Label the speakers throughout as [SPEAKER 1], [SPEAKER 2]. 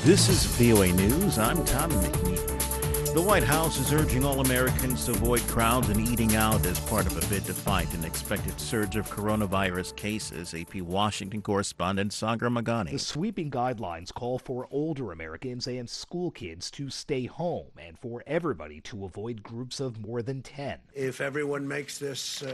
[SPEAKER 1] This is VOA News. I'm Tommy McNeil. The White House is urging all Americans to avoid crowds and eating out as part of a bid to fight an expected surge of coronavirus cases. AP Washington correspondent Sagar Magani.
[SPEAKER 2] The sweeping guidelines call for older Americans and school kids to stay home and for everybody to avoid groups of more than 10.
[SPEAKER 3] If everyone makes this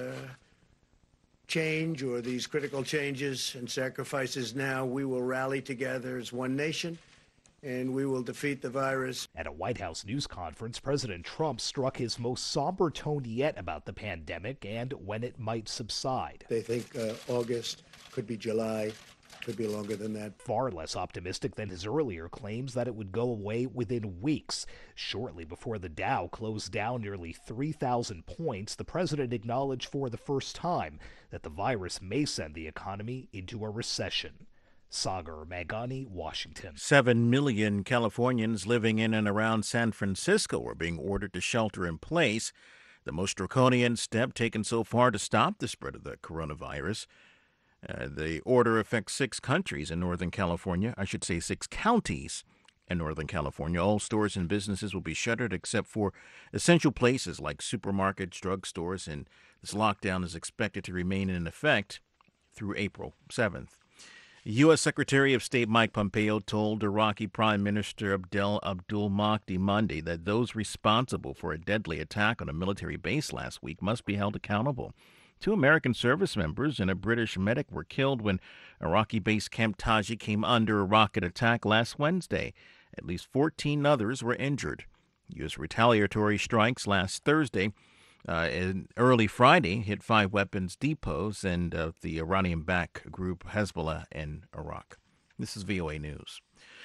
[SPEAKER 3] change or these critical changes and sacrifices now, we will rally together as one nation and we will defeat the virus.
[SPEAKER 2] At a White House news conference, President Trump struck his most somber tone yet about the pandemic and when it might subside.
[SPEAKER 3] They think August, could be July, could be longer than that.
[SPEAKER 2] Far less optimistic than his earlier claims that it would go away within weeks. Shortly before the Dow closed down nearly 3,000 points, the president acknowledged for the first time that the virus may send the economy into a recession. Sagar Magani, Washington.
[SPEAKER 1] 7 million Californians living in and around San Francisco are being ordered to shelter in place, the most draconian step taken so far to stop the spread of the coronavirus. The order affects 6 countries in Northern California, 6 counties in Northern California. All stores and businesses will be shuttered except for essential places like supermarkets, drugstores, and this lockdown is expected to remain in effect through April 7th. U.S. Secretary of State Mike Pompeo told Iraqi Prime Minister Abdel Abdul Mahdi Monday that those responsible for a deadly attack on a military base last week must be held accountable. 2 American service members and a British medic were killed when Iraqi base Camp Taji came under a rocket attack last Wednesday. At least 14 others were injured. U.S. retaliatory strikes last Thursday and early Friday hit 5 weapons depots and the Iranian-backed group Hezbollah in Iraq. This is VOA News.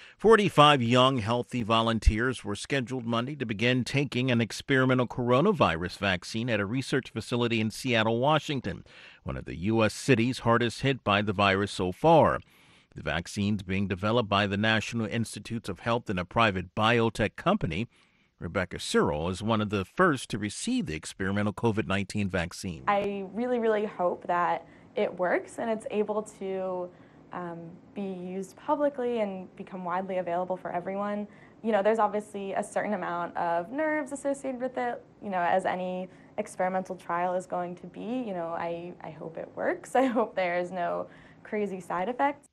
[SPEAKER 1] 45 young, healthy volunteers were scheduled Monday to begin taking an experimental coronavirus vaccine at a research facility in Seattle, Washington, one of the U.S. cities hardest hit by the virus so far. The vaccine's being developed by the National Institutes of Health and a private biotech company. Rebecca Cyril is one of the first to receive the experimental COVID-19 vaccine.
[SPEAKER 4] I really hope that it works and it's able to be used publicly and become widely available for everyone. You know, there's obviously a certain amount of nerves associated with it, you know, as any experimental trial is going to be. You know, I hope it works. I hope there's no crazy side effects.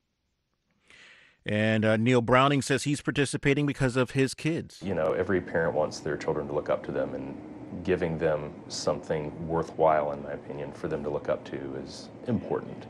[SPEAKER 1] And Neil Browning says he's participating because of his kids.
[SPEAKER 5] You know, every parent wants their children to look up to them, and giving them something worthwhile, in my opinion, for them to look up to is important.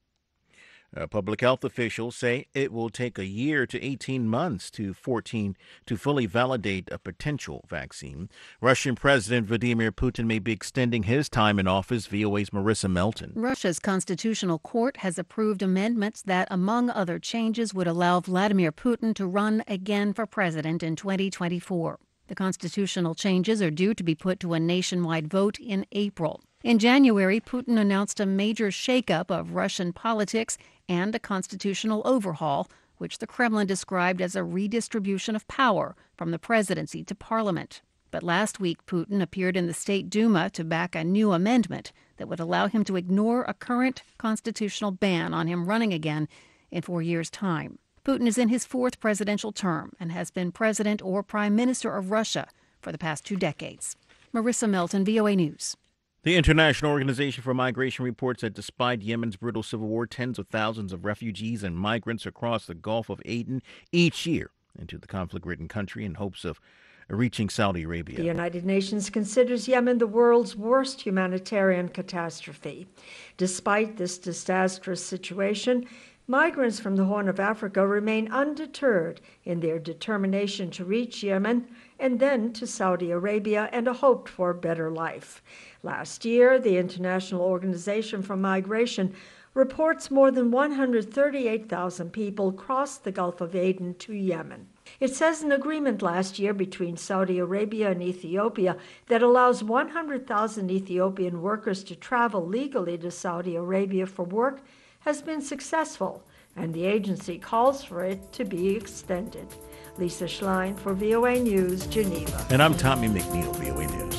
[SPEAKER 1] Public health officials say it will take a year to 18 months to fully validate a potential vaccine. Russian President Vladimir Putin may be extending his time in office. VOA's Marissa Melton.
[SPEAKER 6] Russia's constitutional court has approved amendments that, among other changes, would allow Vladimir Putin to run again for president in 2024. The constitutional changes are due to be put to a nationwide vote in April. In January, Putin announced a major shakeup of Russian politics and a constitutional overhaul, which the Kremlin described as a redistribution of power from the presidency to parliament. But last week, Putin appeared in the State Duma to back a new amendment that would allow him to ignore a current constitutional ban on him running again in 4 years' time. Putin is in his 4th presidential term and has been president or prime minister of Russia for the past 2 decades. Marissa Melton, VOA News.
[SPEAKER 1] The International Organization for Migration reports that despite Yemen's brutal civil war, tens of thousands of refugees and migrants across the Gulf of Aden each year into the conflict-ridden country in hopes of reaching Saudi Arabia.
[SPEAKER 7] The United Nations considers Yemen the world's worst humanitarian catastrophe. Despite this disastrous situation, migrants from the Horn of Africa remain undeterred in their determination to reach Yemen and then to Saudi Arabia and a hoped-for better life. Last year, the International Organization for Migration reports more than 138,000 people crossed the Gulf of Aden to Yemen. It says an agreement last year between Saudi Arabia and Ethiopia that allows 100,000 Ethiopian workers to travel legally to Saudi Arabia for work has been successful, and the agency calls for it to be extended. Lisa Schlein for VOA News, Geneva.
[SPEAKER 1] And I'm Tommy McNeil, VOA News.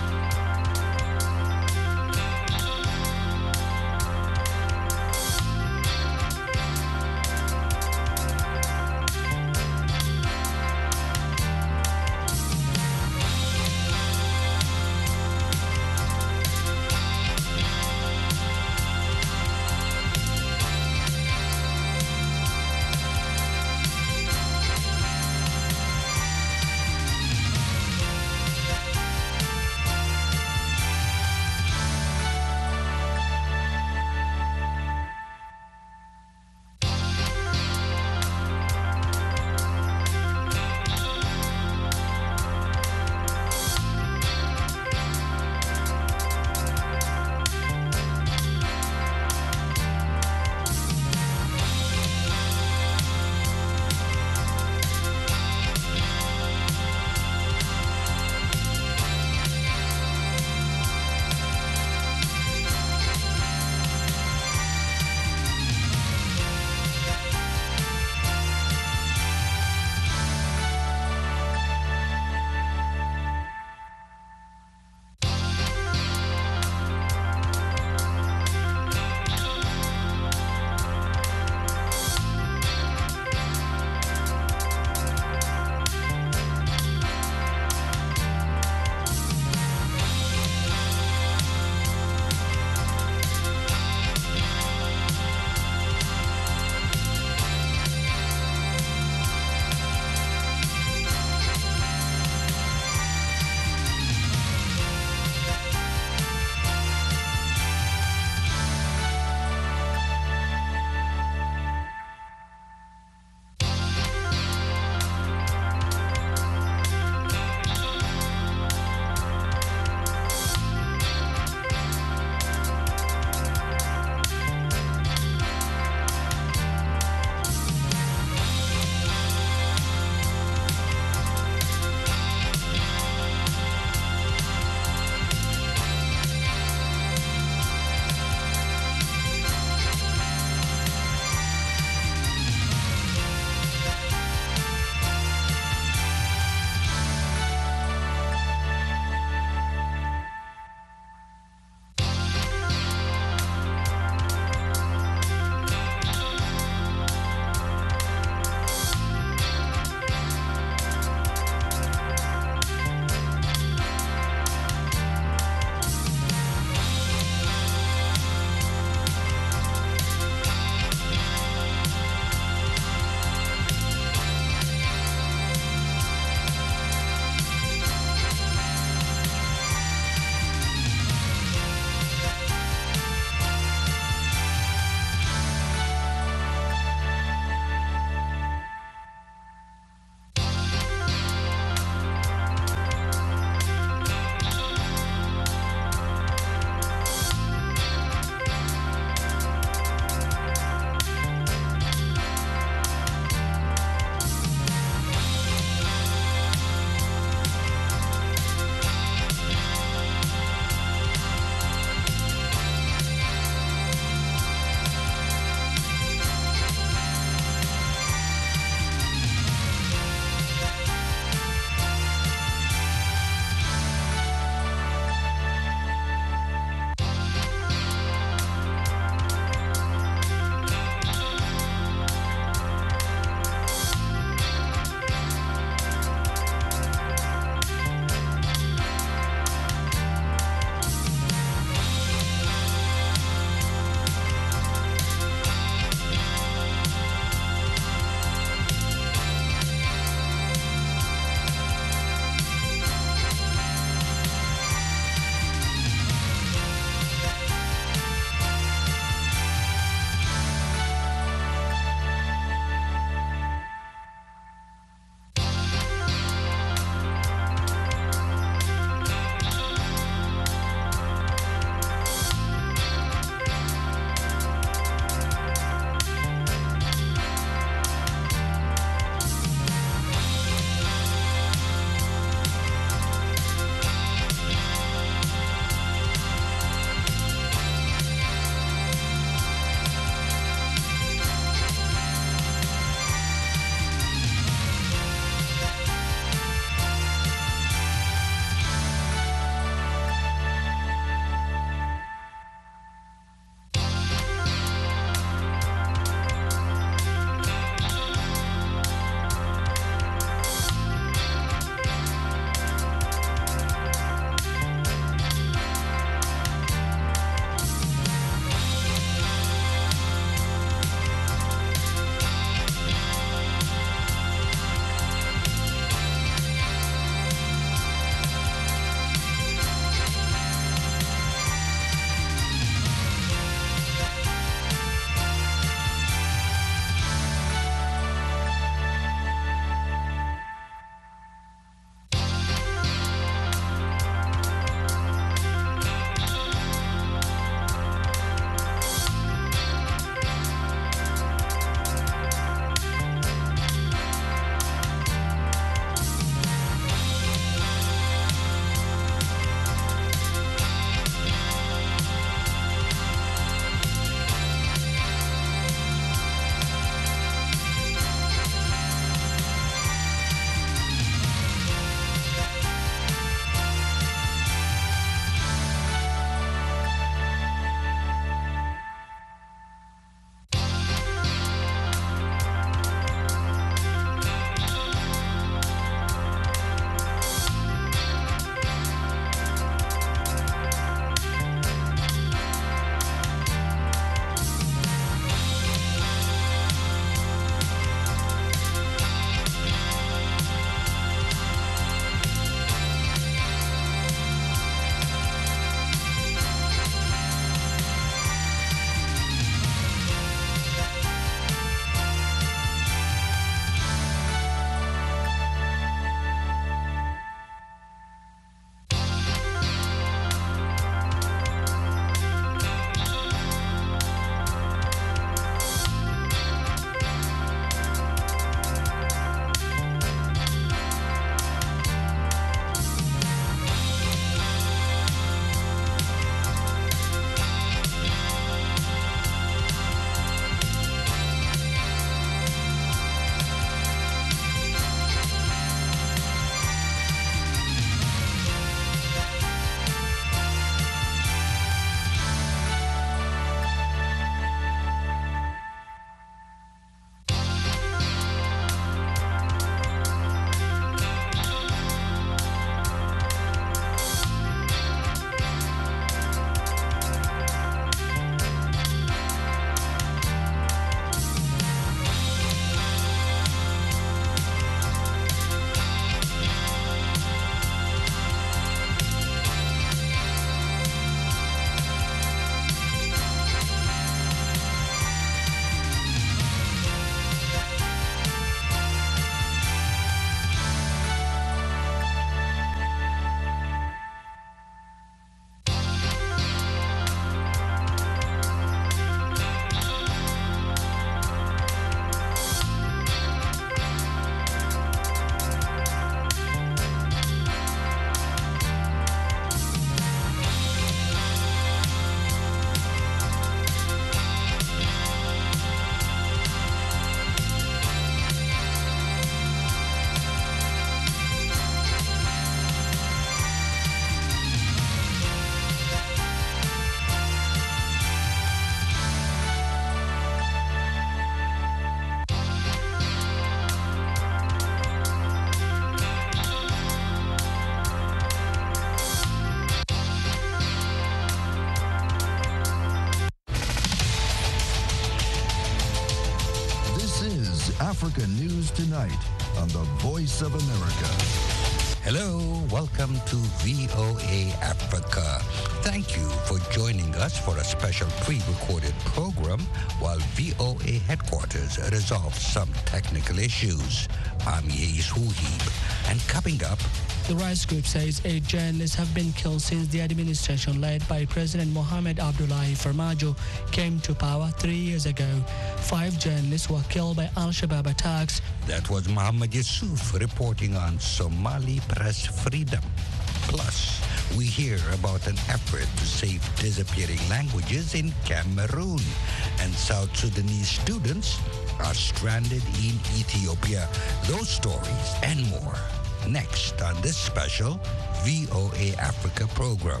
[SPEAKER 8] Africa News Tonight on the Voice of America.
[SPEAKER 9] Hello, welcome to VOA Africa. Thank you for joining us for a special pre-recorded program while VOA headquarters resolves some technical issues. I'm Yeis Huhib, and coming up,
[SPEAKER 10] the Rice Group says 8 journalists have been killed since the administration led by President Mohamed Abdullahi Farmajo came to power 3 years ago. 5 journalists were killed by Al-Shabaab attacks.
[SPEAKER 9] That was Mohammed Yusuf reporting on Somali press freedom. Plus, we hear about an effort to save disappearing languages in Cameroon. And South Sudanese students are stranded in Ethiopia. Those stories and more next on this special VOA Africa program.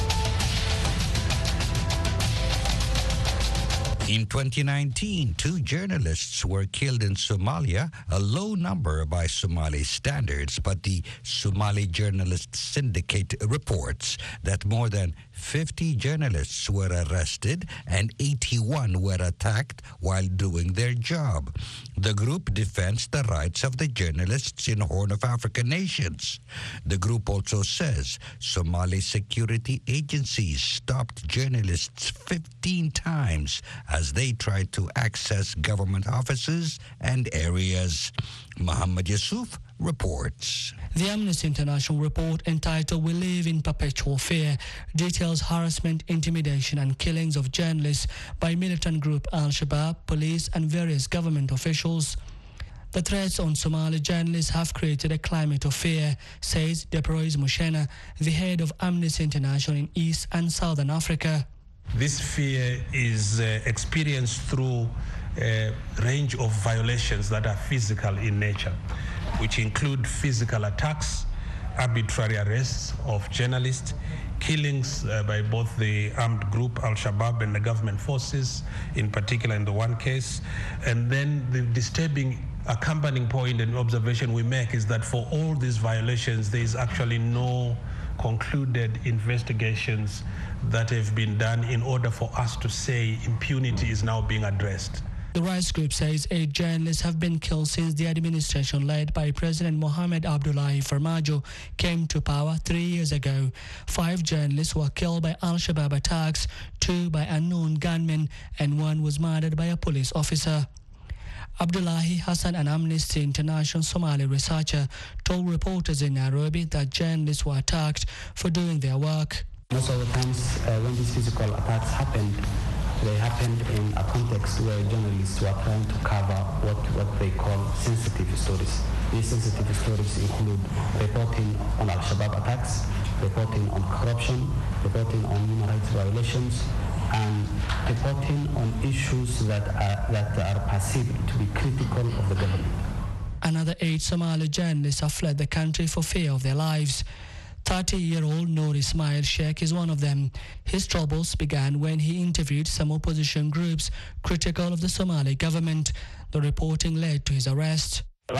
[SPEAKER 9] In 2019, 2 journalists were killed in Somalia, a low number by Somali standards, but the Somali Journalists Syndicate reports that more than 50 journalists were arrested and 81 were attacked while doing their job. The group defends the rights of the journalists in Horn of Africa nations. The group also says Somali security agencies stopped journalists 15 times as they tried to access government offices and areas. Mohammed Yusuf reports.
[SPEAKER 10] The Amnesty International report entitled "We Live in Perpetual Fear" details harassment, intimidation and killings of journalists by militant group Al-Shabaab, police and various government officials. The threats on Somali journalists have created a climate of fear, says Deprois Mushena, the head of Amnesty International in East and Southern Africa.
[SPEAKER 11] This fear is experienced through a range of violations that are physical in nature, which include physical attacks, arbitrary arrests of journalists, killings by both the armed group Al-Shabaab and the government forces, in particular in the one case. And then the disturbing accompanying point and observation we make is that for all these violations, there is actually no concluded investigations that have been done in order for us to say impunity is now being addressed.
[SPEAKER 10] The Rice Group says 8 journalists have been killed since the administration led by President Mohamed Abdullahi Farmajo came to power 3 years ago. 5 journalists were killed by Al-Shabaab attacks, 2 by unknown gunmen, and 1 was murdered by a police officer. Abdullahi Hassan, an Amnesty International Somali researcher, told reporters in Nairobi that journalists were attacked for doing their work.
[SPEAKER 12] Most of the times when these physical attacks happened, they happened in a context where journalists were trying to cover what they call sensitive stories. These sensitive stories include reporting on Al-Shabaab attacks, reporting on corruption, reporting on human rights violations, and reporting on issues that are perceived to be critical of the government.
[SPEAKER 10] Another 8 Somali journalists have fled the country for fear of their lives. 30-year-old Noor Ismail Sheikh is one of them. His troubles began when he interviewed some opposition groups critical of the Somali government. The reporting led to his arrest.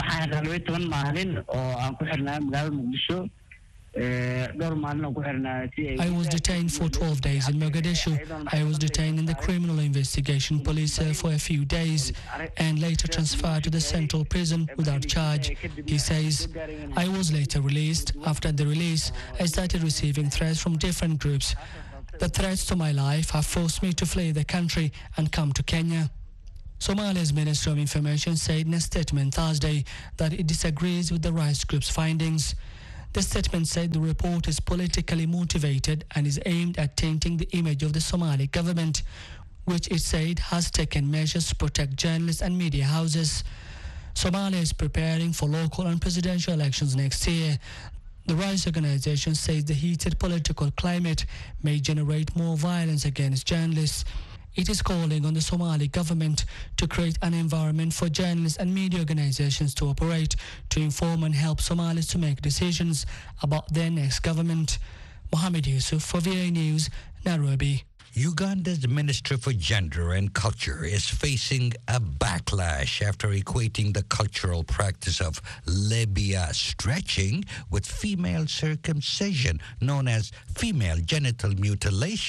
[SPEAKER 10] I was detained for 12 days in Mogadishu. I was detained in the Criminal Investigation Police cell for a few days and later transferred to the Central Prison without charge. He says, I was later released. After the release, I started receiving threats from different groups. The threats to my life have forced me to flee the country and come to Kenya. Somalia's Ministry of Information said in a statement Thursday that it disagrees with the Rice Group's findings. The statement said the report is politically motivated and is aimed at tainting the image of the Somali government, which it said has taken measures to protect journalists and media houses. Somalia is preparing for local and presidential elections next year. The Rice organization says the heated political climate may generate more violence against journalists. It is calling on the Somali government to create an environment for journalists and media organizations to operate, to inform and help Somalis to make decisions about their next government. Mohammed Yusuf for VOA News, Nairobi.
[SPEAKER 9] Uganda's Ministry for Gender and Culture is facing a backlash after equating the cultural practice of labia stretching with female circumcision, known as female genital mutilation,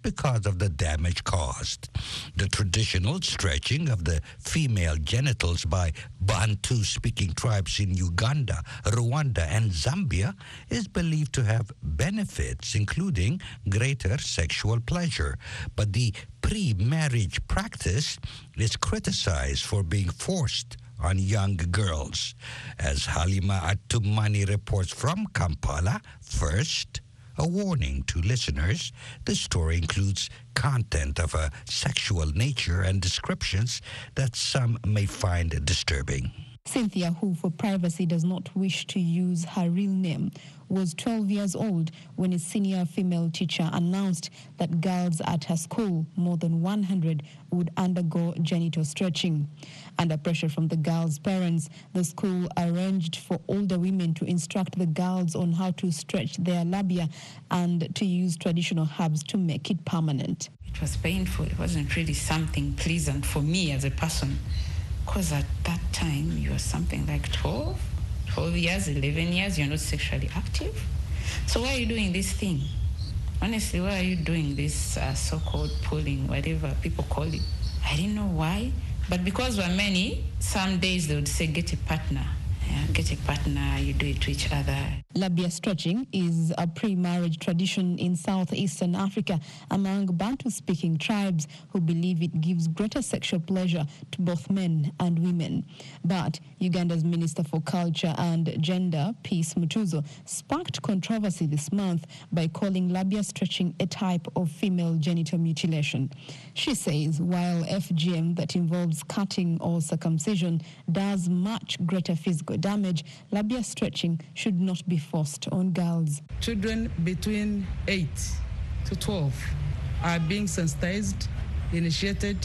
[SPEAKER 9] because of the damage caused. The traditional stretching of the female genitals by Bantu-speaking tribes in Uganda, Rwanda, and Zambia is believed to have benefits, including greater sexual pleasure. But the pre-marriage practice is criticized for being forced on young girls. As Halima Atumani reports from Kampala, first, a warning to listeners. The story includes content of a sexual nature and descriptions that some may find disturbing.
[SPEAKER 13] Cynthia, who for privacy does not wish to use her real name, was 12 years old when a senior female teacher announced that girls at her school, more than 100, would undergo genital stretching. Under pressure from the girls' parents, the school arranged for older women to instruct the girls on how to stretch their labia and to use traditional herbs to make it permanent.
[SPEAKER 14] It was painful. It wasn't really something pleasant for me as a person, because at that time you were something like 12 years, 11 years, you're not sexually active. So why are you doing this thing? Honestly, why are you doing this so-called pulling, whatever people call it? I didn't know why, but because we're many, some days they would say, get a partner. Yeah, get a partner, you do it to each other.
[SPEAKER 13] Labia stretching is a pre-marriage tradition in southeastern Africa among Bantu-speaking tribes who believe it gives greater sexual pleasure to both men and women. But Uganda's Minister for Culture and Gender, Peace Mutuzo, sparked controversy this month by calling labia stretching a type of female genital mutilation. She says while FGM that involves cutting or circumcision does much greater physical damage, labia stretching should not be forced on girls.
[SPEAKER 15] Children between 8 to 12 are being sensitized, initiated,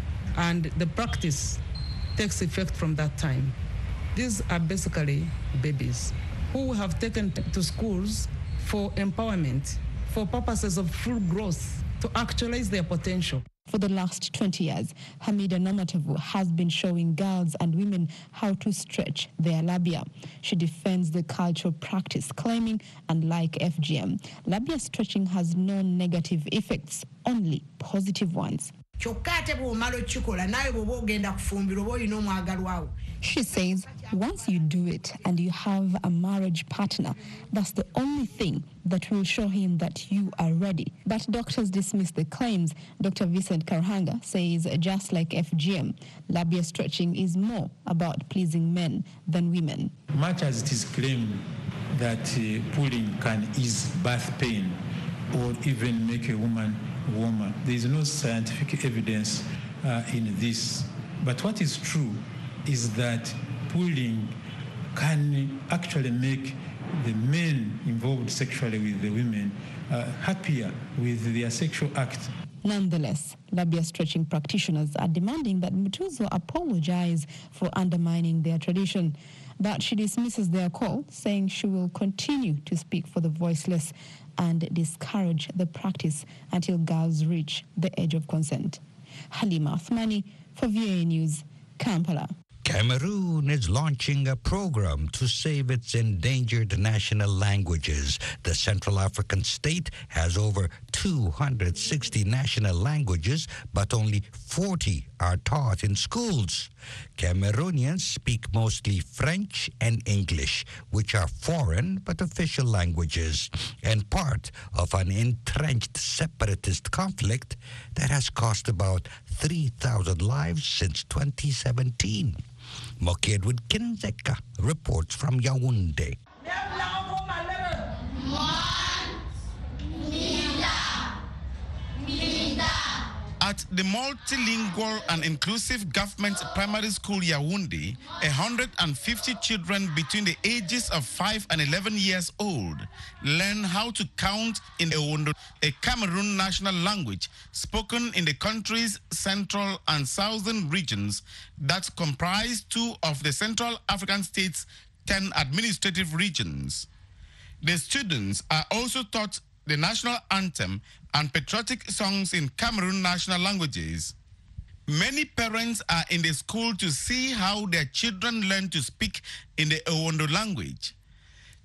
[SPEAKER 15] and the practice takes effect from that time. These are basically babies who we have taken to schools for empowerment, for purposes of full growth, to actualize their potential.
[SPEAKER 13] For the last 20 years, Hamida Namatavu has been showing girls and women how to stretch their labia. She defends the cultural practice, claiming, unlike FGM, labia stretching has no negative effects, only positive ones. She says once you do it and you have a marriage partner, that's the only thing that will show him that you are ready. But doctors dismiss the claims. Dr. Vincent Karhanga says just like FGM, labia stretching is more about pleasing men than women.
[SPEAKER 16] Much as it is claimed that pulling can ease birth pain or even make a woman warmer, there is no scientific evidence in this. But what is true is that pulling can actually make the men involved sexually with the women happier with their sexual act.
[SPEAKER 13] Nonetheless, labia stretching practitioners are demanding that Mutuzo apologize for undermining their tradition. But she dismisses their call, saying she will continue to speak for the voiceless and discourage the practice until girls reach the age of consent. Halima Athmani for VOA News, Kampala.
[SPEAKER 9] Cameroon is launching a program to save its endangered national languages. The Central African state has over 260 national languages, but only 40 are taught in schools. Cameroonians speak mostly French and English, which are foreign but official languages, and part of an entrenched separatist conflict that has cost about 3,000 lives since 2017. Moki Edward Kinzeka reports from Yaoundé.
[SPEAKER 17] At the multilingual and inclusive government primary school Yaoundé, 150 children between the ages of 5 and 11 years old learn how to count in Ewondo, a Cameroon national language spoken in the country's central and southern regions that comprise 2 of the Central African states' 10 administrative regions. The students are also taught the national anthem and patriotic songs in Cameroon national languages. Many parents are in the school to see how their children learn to speak in the Ewondo language.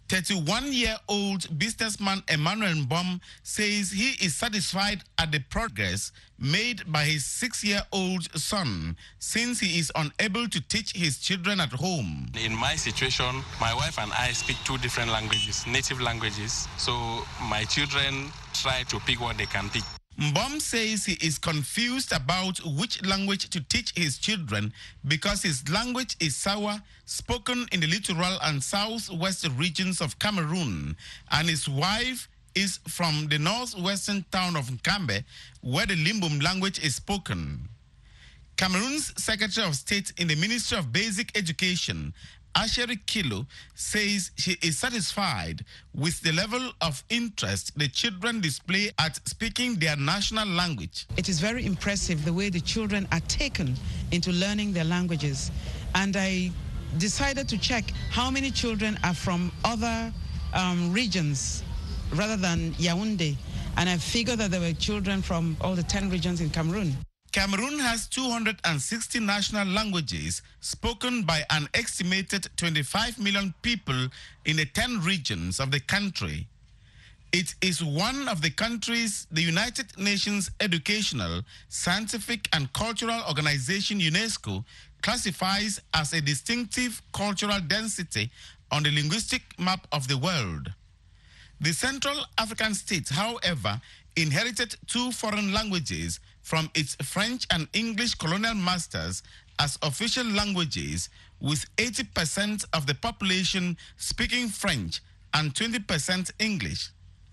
[SPEAKER 17] 31-year-old businessman Emmanuel Mbom says he is satisfied at the progress made by his 6-year-old son since he is unable to teach his children at home.
[SPEAKER 18] In my situation, my wife and I speak 2 different languages, native languages, so my children try to pick what they can pick.
[SPEAKER 17] Mbom says he is confused about which language to teach his children because his language is Sawa, spoken in the littoral and southwest regions of Cameroon, and his wife is from the northwestern town of Nkambe, where the Limbum language is spoken. Cameroon's Secretary of State in the Ministry of Basic Education, Asheri Kilo, says she is satisfied with the level of interest the children display at speaking their national language.
[SPEAKER 15] It is very impressive the way the children are taken into learning their languages. And I decided to check how many children are from other regions rather than Yaoundé. And I figured that there were children from all the 10 regions in Cameroon.
[SPEAKER 17] Cameroon has 260 national languages spoken by an estimated 25 million people in the 10 regions of the country. It is one of the countries the United Nations Educational, Scientific and Cultural Organization UNESCO classifies as a distinctive cultural density on the linguistic map of the world. The Central African state, however, inherited 2 foreign languages from its French and English colonial masters as official languages, with 80% of the population speaking French and 20% English.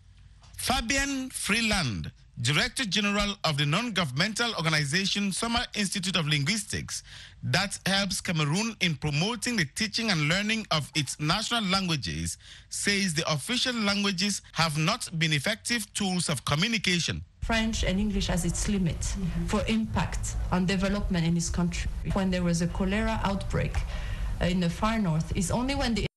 [SPEAKER 17] Fabian Freeland, Director General of the non-governmental organization Summer Institute of Linguistics, that helps Cameroon in promoting the teaching and learning of its national languages, says the official languages have not been effective tools of communication.
[SPEAKER 19] French and English has its limit for impact on development in this country. When there was a cholera outbreak in the far north, it's only when the